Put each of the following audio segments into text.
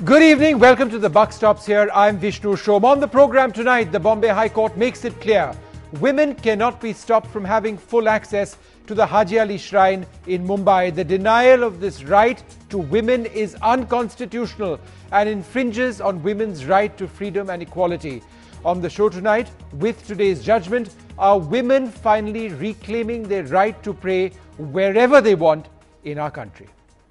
Good evening, welcome to the Buck Stops here. I'm Vishnu Shom. On the program tonight, the Bombay High Court makes it clear women cannot be stopped from having full access to the Haji Ali Shrine in Mumbai. The denial of this right to women is unconstitutional and infringes on women's right to freedom and equality. On the show tonight, with today's judgment, are women finally reclaiming their right to pray wherever they want in our country?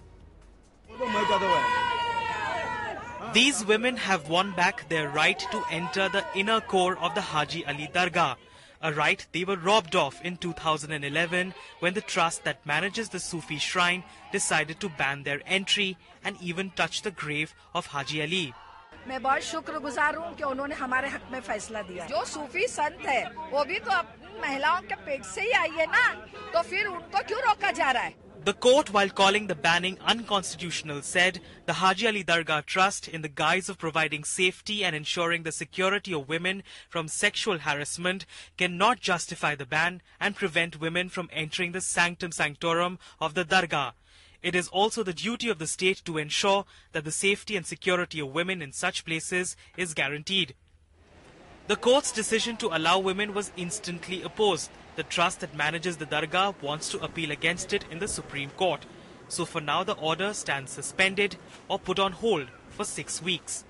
These women have won back their right to enter the inner core of the Haji Ali Dargah, a right they were robbed of in 2011 when the trust that manages the Sufi shrine decided to ban their entry and even touch the grave of Haji Ali. मैं बहुत शुक्रगुजार हूँ कि उन्होंने हमारे हक में फैसला दिया। जो सूफी संत है, वो भी तो महिलाओं के पेट से ही आई है ना, तो फिर उनको क्यों रोका जा रहा है? The court, while calling the banning unconstitutional, said the Haji Ali Dargah Trust, in the guise of providing safety and ensuring the security of women from sexual harassment, cannot justify the ban and prevent women from entering the sanctum sanctorum of the Dargah. It is also the duty of the state to ensure that the safety and security of women in such places is guaranteed. The court's decision to allow women was instantly opposed. The trust that manages the Dargah wants to appeal against it in the Supreme Court. So for now, the order stands suspended or put on hold for 6 weeks.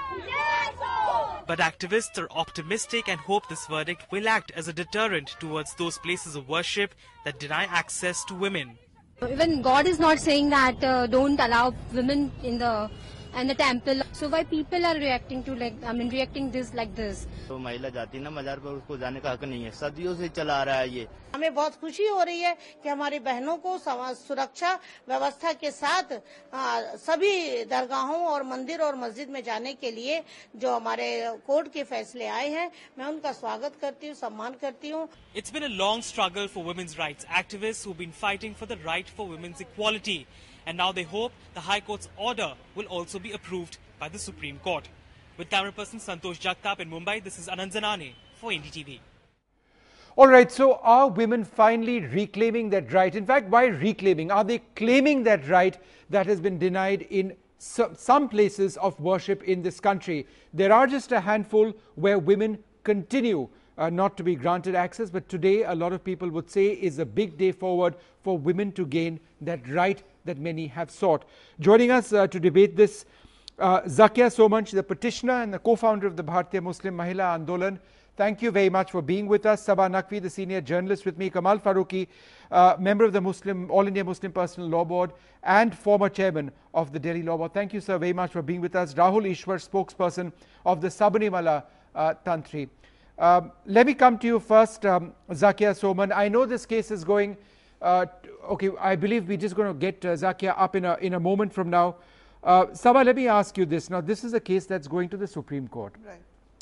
But activists are optimistic and hope this verdict will act as a deterrent towards those places of worship that deny access to women. Even God is not saying that don't allow women in the temple. So why people are reacting to reacting this like this? तो महिला जाती ना मजार पर उसको जाने का हक नहीं है, सदियों से चला आ रहा है ये। हमें बहुत खुशी हो रही है कि हमारी बहनों को सुरक्षा व्यवस्था के साथ सभी दरगाहों और मंदिर और मस्जिद में जाने के लिए जो हमारे कोर्ट के फैसले आए हैं, मैं उनका स्वागत करती हूँ, सम्मान करती हूँ। It's been a long struggle for women's rights activists who've been fighting for the right for women's equality. And now they hope the High Court's order will also be approved by the Supreme Court. With camera person Santosh Jagtap in Mumbai, this is Anand Zanane for NDTV. All right, so are women finally reclaiming that right? In fact, why reclaiming? Are they claiming that right that has been denied in some places of worship in this country? There are just a handful where women continue not to be granted access, but today a lot of people would say is a big day forward for women to gain that right that many have sought. Joining us to debate this, Zakia Soman, the petitioner and the co-founder of the Bharatiya Muslim Mahila Andolan. Thank you very much for being with us. Sabah Naqvi, the senior journalist with me. Kamal Farooqi, member of the All India Muslim Personal Law Board and former chairman of the Delhi Law Board. Thank you, sir, very much for being with us. Rahul Ishwar, spokesperson of the Sabarimala Tantri. Let me come to you first, Zakia Soman. I know this case is going... okay, I believe we're just going to get Zakia up in a moment from now. Sabah, let me ask you this. Now, this is a case that's going to the Supreme Court. Right.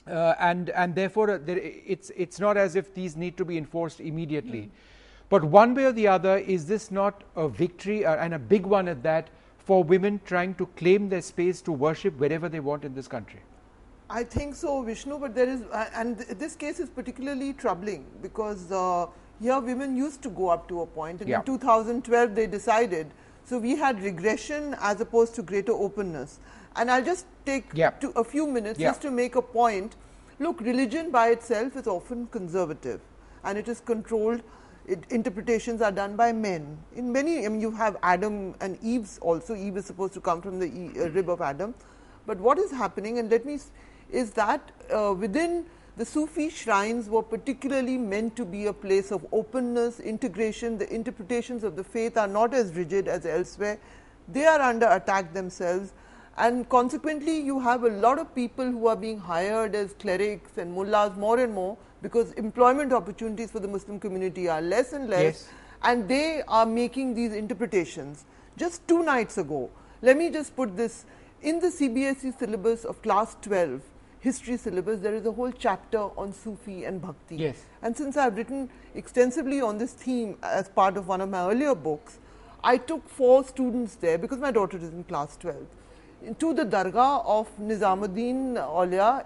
And therefore, it's not as if these need to be enforced immediately. But one way or the other, is this not a victory, and a big one at that, for women trying to claim their space to worship wherever they want in this country? I think so, Vishnu, but there is, and this case is particularly troubling because here women used to go up to a point, and in 2012 they decided. So we had regression as opposed to greater openness. And I'll just take a few minutes just to make a point. Look, religion by itself is often conservative and it is controlled. Interpretations are done by men. In many, I mean, you have Adam and Eve's also. Eve is supposed to come from the rib of Adam. But what is happening, and is that within the Sufi shrines were particularly meant to be a place of openness, integration. The interpretations of the faith are not as rigid as elsewhere. They are under attack themselves. And consequently, you have a lot of people who are being hired as clerics and mullahs more and more because employment opportunities for the Muslim community are less and less. And they are making these interpretations. Just 2 nights ago, let me just put this, in the CBSE syllabus of class 12, history syllabus, there is a whole chapter on Sufi and Bhakti. And since I've written extensively on this theme as part of one of my earlier books, I took 4 students there because my daughter is in class 12 to the Dargah of Nizamuddin Aulia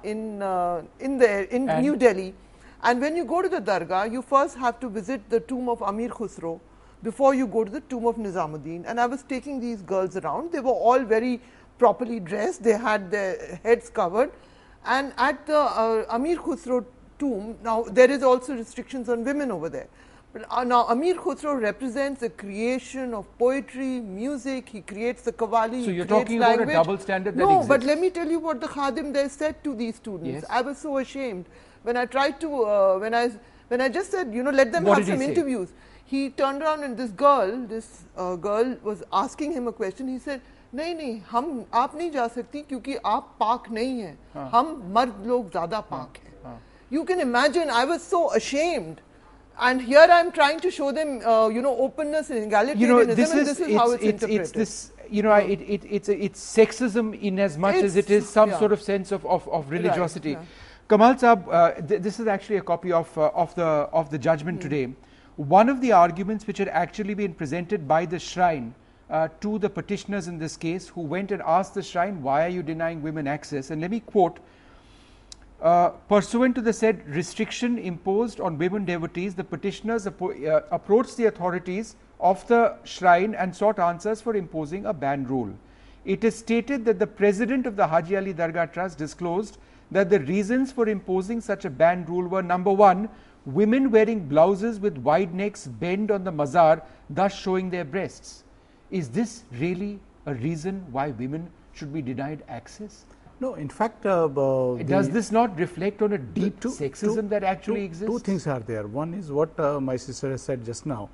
in New Delhi. And when you go to the Dargah, you first have to visit the tomb of Amir Khusro before you go to the tomb of Nizamuddin. And I was taking these girls around. They were all very properly dressed, they had their heads covered. And at the Amir Khusro tomb, now there is also restrictions on women over there. But now Amir Khusro represents a creation of poetry, music, he creates the Qawwali. So you're talking about a double standard that exists. No, but let me tell you what the Khadim there said to these students. Yes. I was so ashamed when I tried to, when I just said, you know, let them have some interviews. He turned around and this girl was asking him a question. He said, नहीं हम आप नहीं जा सकती क्योंकि आप पाक नहीं हैं, हम मर्द लोग ज़्यादा पाक हैं. You can imagine, I was so ashamed. And here I am trying to show them, you know, openness and egalitarianism, and this is how it's interpreted. It's this, you know, it's sexism in as much as it is some sort of sense of religiosity. Right, Kamal Saab, this is actually a copy of the judgment today. One of the arguments which had actually been presented by the Shrine to the petitioners in this case, who went and asked the Shrine, why are you denying women access? And let me quote, pursuant to the said restriction imposed on women devotees, the petitioners approached the authorities of the Shrine and sought answers for imposing a ban rule. It is stated that the president of the Haji Ali Dargah Trust disclosed that the reasons for imposing such a ban rule were: number one, women wearing blouses with wide necks bend on the mazar, thus showing their breasts. Is this really a reason why women should be denied access? No, in fact, does this not reflect on a deep sexism that actually exists? Two things are there. One is what my sister has said just now.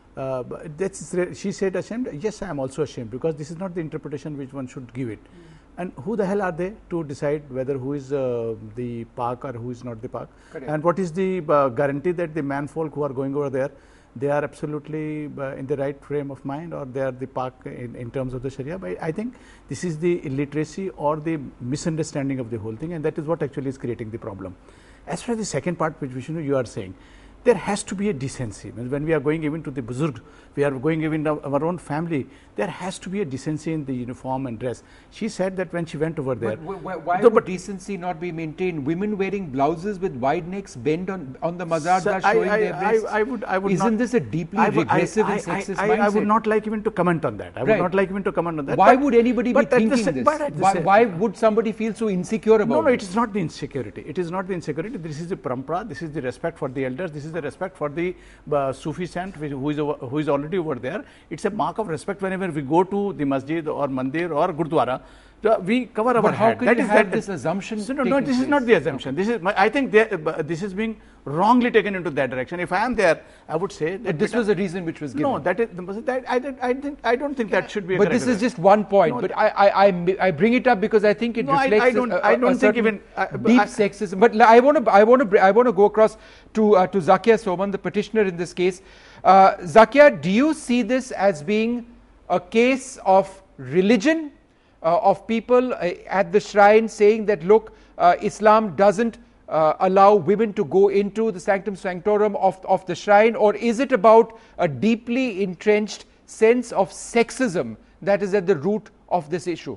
She said ashamed. Yes, I am also ashamed, because this is not the interpretation which one should give it. And who the hell are they to decide whether who is the Pak or who is not the Pak? Correct. And what is the guarantee that the manfolk who are going over there, they are absolutely in the right frame of mind, or they are the Pak in terms of the Sharia? But I think this is the illiteracy or the misunderstanding of the whole thing, and that is what actually is creating the problem. As for the second part, which Vishnu you are saying, there has to be a decency. When we are going even to the Buzurg, we are going even to our own family, there has to be a decency in the uniform and dress. She said that when she went over there. Why would decency not be maintained? Women wearing blouses with wide necks bend on the mazar, thus showing their breasts. I would Isn't this a deeply regressive and sexist mindset? I would not like even to comment on that. I would not like even to comment on that. Why would anybody be thinking this? Why would somebody feel so insecure about it? No, it is not the insecurity. It is not the insecurity. This is the parampara. This is the respect for the elders. This is the respect for the Sufi saint who is already over there. It's a mark of respect whenever we go to the masjid or mandir or gurdwara. We cover our head. But how can you have this assumption? No, this is not the assumption. This is. I think this is being wrongly taken into that direction. If I am there, I would say that this was a reason which was given. No, that is. I don't think that should be. But this is just one point. No, but I bring it up because I think it reflects. I don't think even deep sexism. But I want to go across to Zakia Soman, the petitioner in this case. Zakia, do you see this as being a case of religion? Of people at the shrine saying that, look, Islam doesn't allow women to go into the sanctum sanctorum of the shrine? Or is it about a deeply entrenched sense of sexism that is at the root of this issue?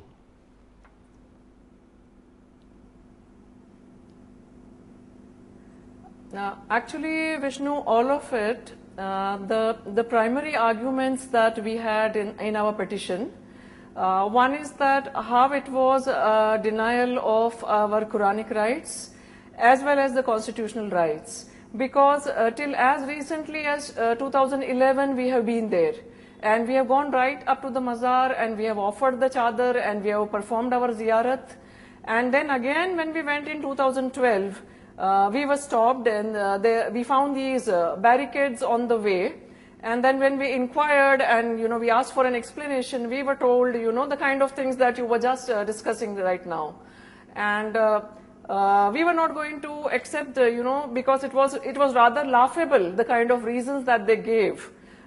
Actually, Vishnu, all of it, the primary arguments that we had in our petition, one is that how it was a denial of our Quranic rights as well as the constitutional rights, because till as recently as 2011 we have been there, and we have gone right up to the mazar and we have offered the chadar and we have performed our ziyarat, and then again when we went in 2012 we were stopped and we found these barricades on the way. And then when we inquired and, we asked for an explanation, we were told, the kind of things that you were just discussing right now. And we were not going to accept, because it was rather laughable, the kind of reasons that they gave.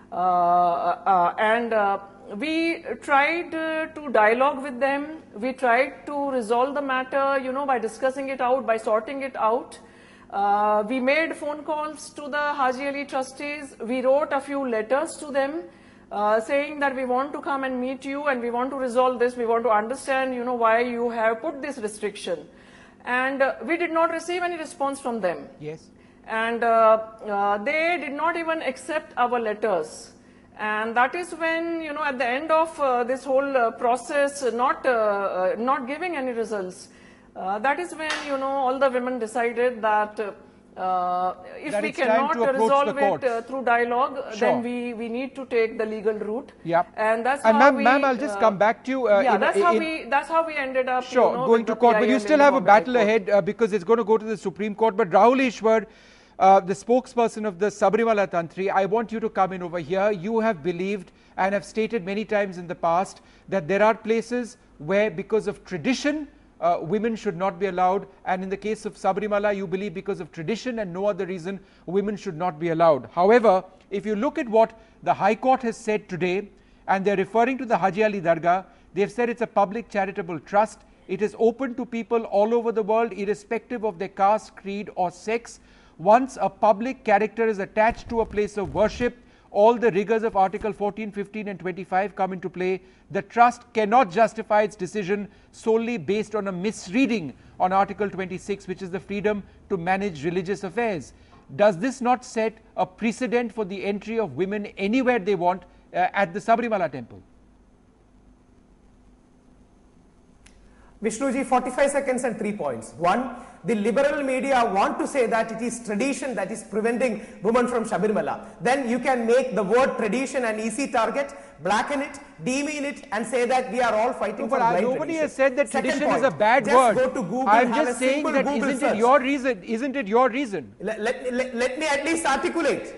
We tried to dialogue with them. We tried to resolve the matter, by discussing it out, by sorting it out. We made phone calls to the Haji Ali trustees. We wrote a few letters to them saying that we want to come and meet you and we want to resolve this. We want to understand, why you have put this restriction. And we did not receive any response from them. Yes. And they did not even accept our letters. And that is when, you know, at the end of this whole process, not giving any results, that is when, you know, all the women decided that if we cannot resolve it through dialogue, then we need to take the legal route. Yep. And that's and how ma'am, I'll just come back to you. Yeah, that's how we ended up. Sure, you know, going to court, but you still have a battle ahead because it's going to go to the Supreme Court. But Rahul Ishwar, the spokesperson of the Sabarimala Tantri, I want you to come in over here. You have believed and have stated many times in the past that there are places where, because of tradition, women should not be allowed, and in the case of Sabarimala, you believe because of tradition and no other reason, women should not be allowed. However, if you look at what the High Court has said today, and they're referring to the Haji Ali Dargah, they've said it's a public charitable trust. It is open to people all over the world, irrespective of their caste, creed or sex. Once a public character is attached to a place of worship, all the rigors of Article 14, 15 and 25 come into play. The trust cannot justify its decision solely based on a misreading on Article 26, which is the freedom to manage religious affairs. Does this not set a precedent for the entry of women anywhere they want at the Sabarimala temple? Vishnuji, 45 seconds and 3 points. One, the liberal media want to say that it is tradition that is preventing women from Sabarimala. Then you can make the word tradition an easy target, blacken it, demean it, and say that we are all fighting for blind nobody tradition. has said that Second tradition point, is a bad just word. Go to Google, I'm have just a saying that Google isn't search. it your reason? Isn't it your reason? Let me at least articulate.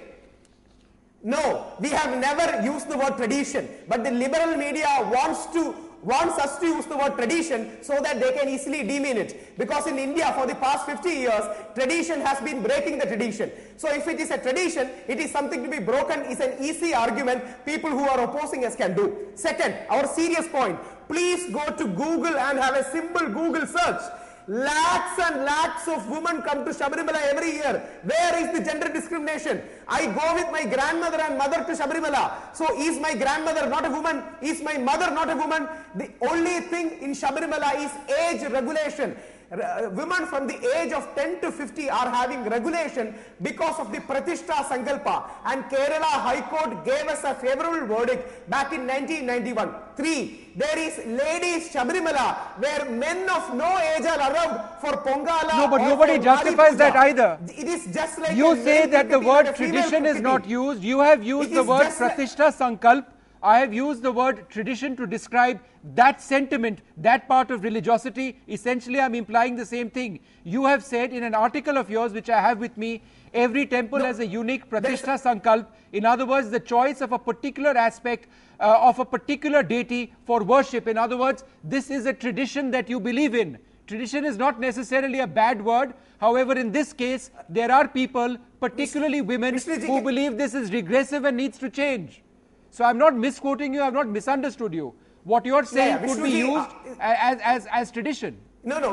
No, we have never used the word tradition, but the liberal media wants us to use the word tradition so that they can easily demean it. Because in India for the past 50 years, tradition has been breaking the tradition. So if it is a tradition, it is something to be broken, is an easy argument people who are opposing us can do. Second, our serious point, please go to Google and have a simple Google search. Lakhs and lakhs of women come to Sabarimala every year. Where is the gender discrimination? I go with my grandmother and mother to Sabarimala. So is my grandmother not a woman? Is my mother not a woman? The only thing in Sabarimala is age regulation. Women from the age of 10 to 50 are having regulation because of the Pratishtha Sankalpa, and Kerala High Court gave us a favorable verdict back in 1991. 3. There is ladies Sabarimala where men of no age are allowed for Pongala. No, but nobody justifies that either. It is just like you say that the word tradition is not used. You have used the word Pratishtha Sankalp. I have used the word tradition to describe that sentiment, that part of religiosity. Essentially, I am implying the same thing. You have said in an article of yours, which I have with me, every temple has a unique Pratishtha Sankalp. In other words, the choice of a particular aspect of a particular deity for worship. In other words, this is a tradition that you believe in. Tradition is not necessarily a bad word. However, in this case, there are people, particularly women, who believe this is regressive and needs to change. So I'm not misquoting you, I've not misunderstood you. What you're saying could be used as tradition. No,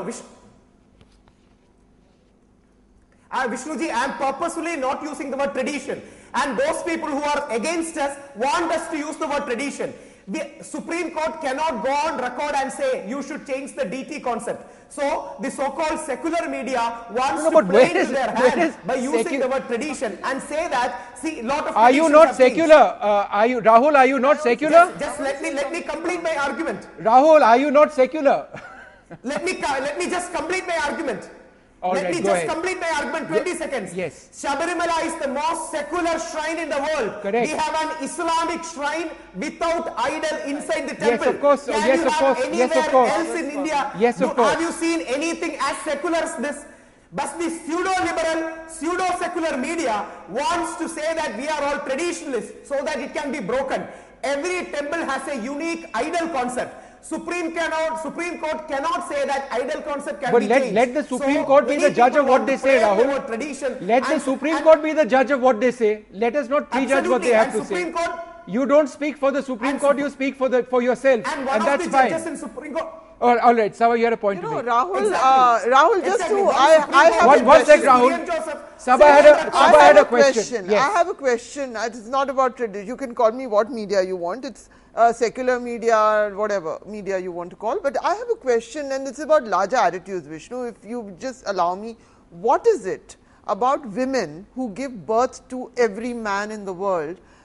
Vishnuji, I am purposefully not using the word tradition. And those people who are against us want us to use the word tradition. The Supreme Court cannot go on record and say you should change the DT concept. So the so-called secular media wants to play into their hands by using the word tradition and say that, see, lot of... Are you not secular? Rahul, are you not secular? Just let me complete my argument. Rahul, are you not secular? let me just complete my argument. Let me just complete my argument, 20 seconds. Yes. Sabarimala is the most secular shrine in the world. Correct. We have an Islamic shrine without idol inside the temple. Yes, of course. Can you have anywhere else in India? Yes, of course. Have you seen anything as secular as this? But the pseudo-liberal, pseudo-secular media wants to say that we are all traditionalists so that it can be broken. Every temple has a unique idol concept. Supreme Court cannot say that idol concept can be changed. But let the Supreme Court be the judge of what they say, Rahul. Let the Supreme Court be the judge of what they say. Let us not prejudge what they have to say. You don't speak for the Supreme Court, you speak for yourself. And that's fine. In Supreme Court. All right, Sabha, you had a point to make. Rahul, Rahul, just to, I have one sec, Rahul. Sabha had a question. Yes. I have a question. It is not about tradition. You can call me what media you want. It's secular media, whatever media you want to call. But I have a question, and it's about larger attitudes, Vishnu. If you just allow me, what is it about women who give birth to every man in the world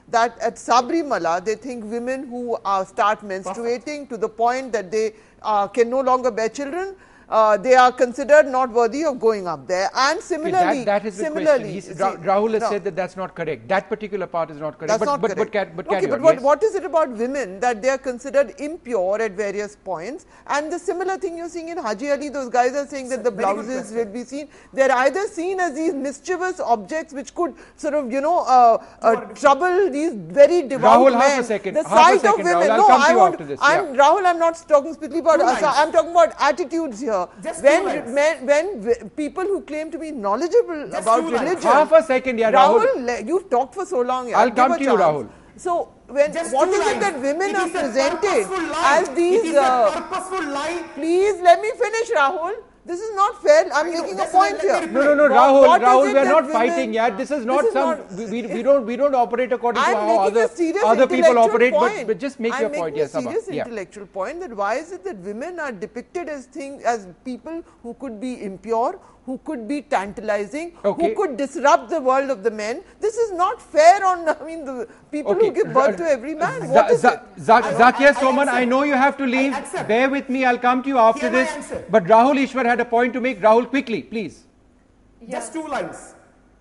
that at Sabrimala, they think women who start menstruating to the point that they can no longer bear children, they are considered not worthy of going up there. And similarly, that is the question. Rahul has said that that's not correct. That particular part is not correct. That's not correct. But what is it about women that they are considered impure at various points? And the similar thing you're seeing in Haji Ali, those guys are saying that the blouses will be seen. They're either seen as these mischievous objects which could sort of, trouble these very devout Rahul, men. half a second. The sight of women. Rahul, I'll come to you after this. Rahul, I'm not talking specifically about us. I'm talking about attitudes here. When people who claim to be knowledgeable about religion. Half a second, Rahul, you've talked for so long. I'll come to you, Rahul. So, what is it that women are presented as these? It is a purposeful lie. Please let me finish, Rahul. This is not fair. I'm making a point here. No, Rahul, we are not fighting yet. This is not we don't operate according to how other people operate, but just make your point. Yes, I'm making a serious intellectual point that why is it that women are depicted as people who could be impure, who could be tantalizing, who could disrupt the world of the men. This is not fair on, the people who give birth to every man. What is it? Zakia Soman, I know you have to leave. Bear with me, I'll come to you after this. But Rahul Ishwar had a point to make. Rahul, quickly, please. Just 2 lines.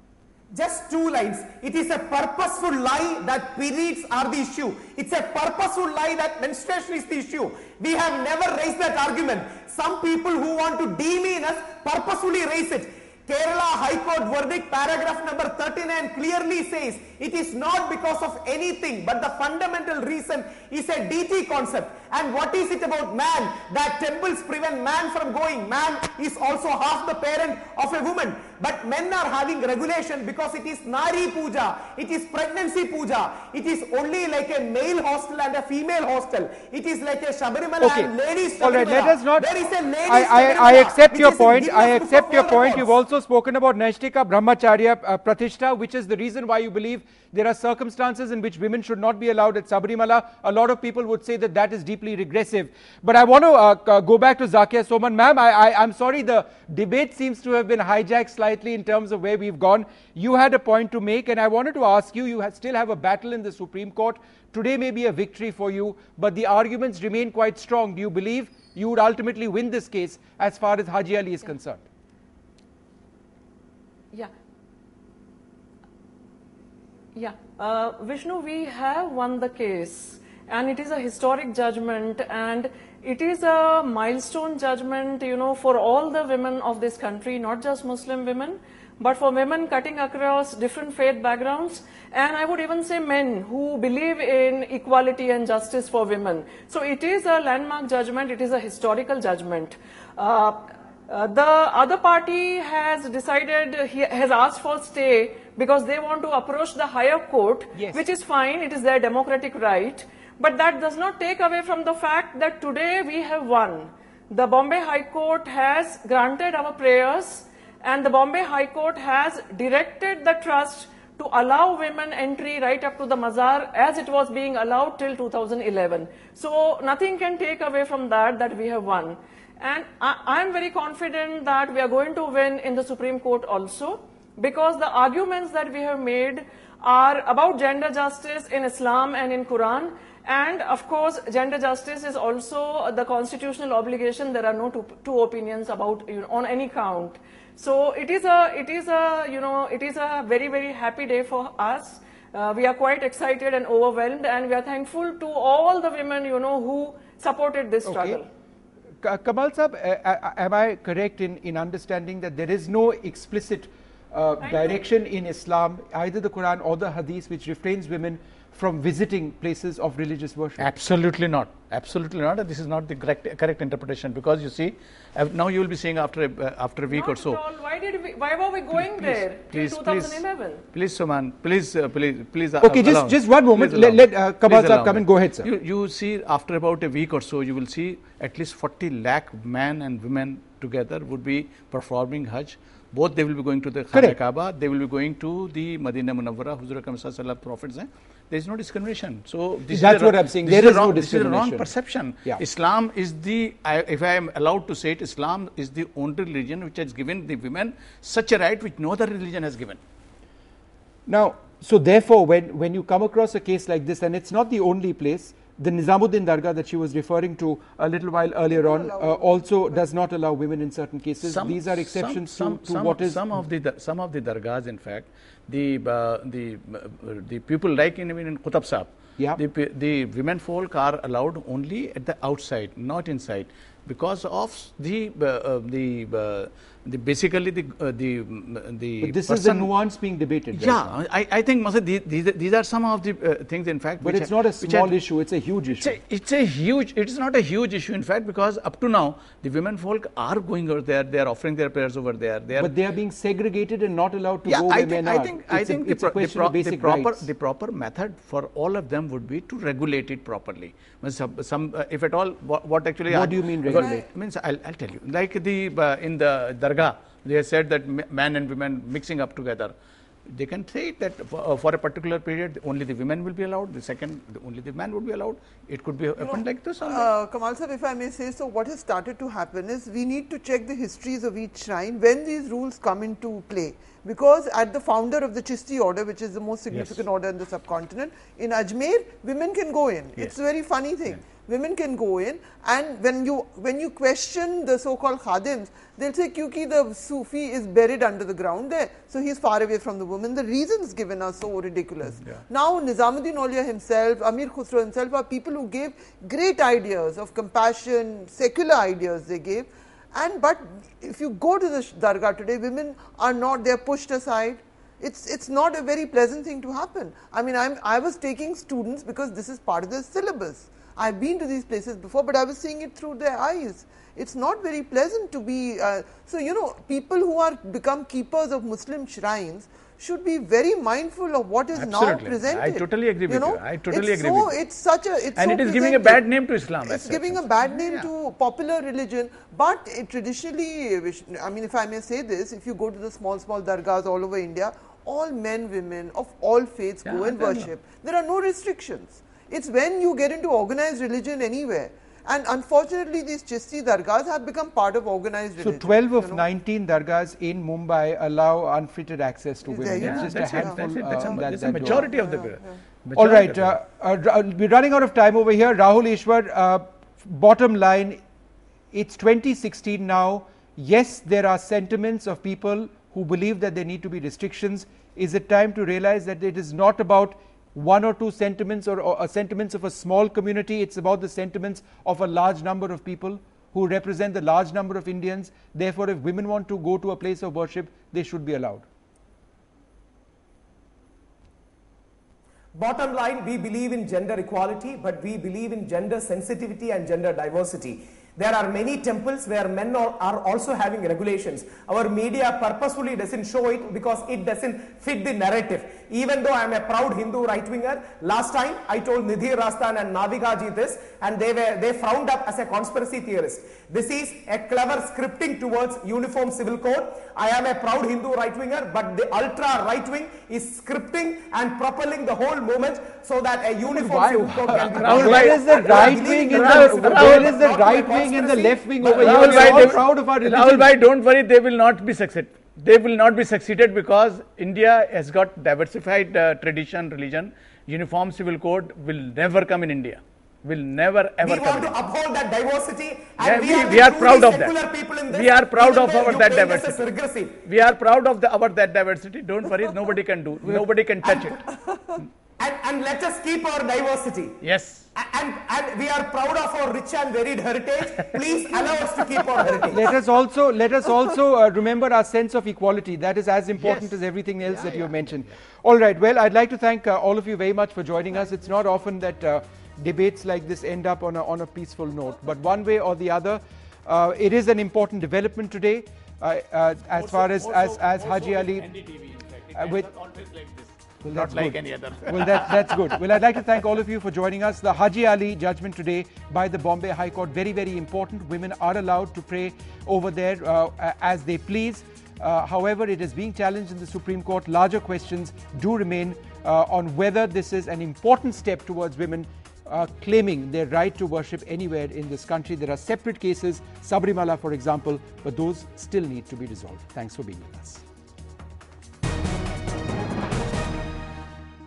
Just 2 lines. It is a purposeful lie that periods are the issue. It's a purposeful lie that menstruation is the issue. We have never raised that argument. Some people who want to demean us purposefully raise it. Kerala High Court verdict paragraph number 39 clearly says it is not because of anything, but the fundamental reason is a DT concept. And what is it about man that temples prevent man from going? Man is also half the parent of a woman. But men are having regulation because it is Nari Puja, it is pregnancy puja, it is only like a male hostel and a female hostel. It is like a Shabarimala and ladies Shabarimala. All right, let us not. There is a ladies I accept your point. I accept your point. You've also spoken about Naishtika Brahmacharya Pratishtha, which is the reason why you believe there are circumstances in which women should not be allowed at Sabarimala. A lot of people would say that that is deeply regressive. But I want to go back to Zakia Soman. Ma'am, I'm sorry, the debate seems to have been hijacked slightly in terms of where we've gone. You had a point to make, and I wanted to ask you, you still have a battle in the Supreme Court. Today may be a victory for you, but the arguments remain quite strong. Do you believe you would ultimately win this case as far as Haji Ali is concerned? Vishnu, we have won the case, and it is a historic judgment, and it is a milestone judgment, for all the women of this country, not just Muslim women, but for women cutting across different faith backgrounds, and I would even say men who believe in equality and justice for women. So it is a landmark judgment, it is a historical judgment. The other party has decided, has asked for stay because they want to approach the higher court, which is fine, it is their democratic right. But that does not take away from the fact that today we have won. The Bombay High Court has granted our prayers, and the Bombay High Court has directed the trust to allow women entry right up to the Mazar as it was being allowed till 2011. So nothing can take away from that we have won. And I am very confident that we are going to win in the Supreme Court also, because the arguments that we have made are about gender justice in Islam and in Quran. And of course, gender justice is also the constitutional obligation. There are no two opinions about on any count. So it is a very, very happy day for us. We are quite excited and overwhelmed, and we are thankful to all the women who supported this struggle. Kamal Sahab, am I correct in understanding that there is no explicit direction in Islam, either the Quran or the Hadith, which refrains women from visiting places of religious worship? Absolutely not. Absolutely not. This is not the correct interpretation, because you see, now you will be saying after a week or so. Why were we going there in 2011? Please, Soman. Please. Okay, just one moment. Let Kamal Sahab come in. Go ahead, sir. You see, after about a week or so, you will see at least 40 lakh men and women together would be performing Hajj. Both they will be going to the Khana Kaaba, they will be going to the Madinah Munawwara, Huzur Akram Sallallahu prophets. There is no discrimination. So that's what I'm saying. There is no discrimination. This is a wrong perception. Islam is if I am allowed to say it, Islam is the only religion which has given the women such a right which no other religion has given. Now, So therefore, when you come across a case like this, and it's not the only place, the Nizamuddin Dargah that she was referring to a little while earlier on also does not allow women in certain cases. These are exceptions to what is... Some of the Dargahs, in fact, the people like even in Qutab Sahib, the women folk are allowed only at the outside, not inside, because of basically the But this is the nuance being debated. Yeah, right, I think these are some of the things, in fact. But it's not a small issue; it's a huge issue. It is not a huge issue, in fact, because up to now the women folk are going over there. They are offering their prayers over there. But they are being segregated and not allowed to go where men are. I think the proper method for all of them would be to regulate it properly. If at all, what actually? What do you mean regulate? Means I'll tell you. Like in the Dargah, they have said that men and women mixing up together. They can say that for a particular period only the women will be allowed, the second only the man would be allowed. It could be happen like this. Kamal sir, if I may say so, what has started to happen is we need to check the histories of each shrine when these rules come into play. Because at the founder of the Chishti order, which is the most significant order in the subcontinent, in Ajmer, women can go in. It's a very funny thing. Women can go in, and when you question the so-called khadims, they'll say, "Kyunki the Sufi is buried under the ground there, so he's far away from the woman." The reasons given are so ridiculous. Now, Nizamuddin Aulia himself, Amir Khusro himself are people who gave great ideas of compassion, secular ideas they gave. But if you go to the Dargah today, women are not, they are pushed aside. It's not a very pleasant thing to happen. I mean, I was taking students because this is part of the syllabus. I've been to these places before, but I was seeing it through their eyes. It's not very pleasant to be, people who are become keepers of Muslim shrines should be very mindful of what is now presented. I totally agree with you. I totally agree with you. It's such a, it's and so it is giving a bad name to Islam. It's giving a bad name to popular religion. But traditionally, I mean, if I may say this, if you go to the small dargahs all over India, all men, women of all faiths go and worship. There are no restrictions. It's when you get into organized religion anywhere. And unfortunately, these Chishti dargahs have become part of organized religion. So 12 of 19 dargahs in Mumbai allow unfettered access to women. Yeah, it's just a handful. That's a majority of the. All right, we're running out of time over here. Rahul Ishwar, bottom line, it's 2016 now. Yes, there are sentiments of people who believe that there need to be restrictions. Is it time to realize that it is not about one or two sentiments or sentiments of a small community? It's about the sentiments of a large number of people who represent the large number of Indians. Therefore, if women want to go to a place of worship, they should be allowed. Bottom line, we believe in gender equality, but we believe in gender sensitivity and gender diversity. There are many temples where men are also having regulations. Our media purposefully doesn't show it because it doesn't fit the narrative. Even though I am a proud Hindu right-winger, last time I told Nidhi Rastan and Navigaji this, and they frowned up as a conspiracy theorist. This is a clever scripting towards uniform civil code. I am a proud Hindu right-winger, but the ultra right-wing is scripting and propelling the whole movement so that a uniform civil code can be. Where is the right-wing and the left-wing over here? We are all proud of our religion. Rahul bhai, don't worry, they will not be succeeded. They will not be succeeded because India has got diversified tradition, religion. Uniform civil code will never come in India. Will never ever come. We want to uphold that diversity, and we are proud of that. We are proud of our that diversity. We are proud of our that diversity. Don't worry, nobody can do. Nobody can touch it. And let us keep our diversity. Yes. And we are proud of our rich and varied heritage. Please allow us to keep our heritage. Let us also remember our sense of equality. That is as important as everything else that you have mentioned. All right. Well, I'd like to thank all of you very much for joining us. It's not often that debates like this end up on a peaceful note. But one way or the other, it is an important development today as far as Haji Ali. Well, not like any other. Well, that's good. Well, I'd like to thank all of you for joining us. The Haji Ali judgment today by the Bombay High Court, very, very important. Women are allowed to pray over there as they please. However, it is being challenged in the Supreme Court. Larger questions do remain on whether this is an important step towards women claiming their right to worship anywhere in this country. There are separate cases, Sabrimala, for example, but those still need to be resolved. Thanks for being with us.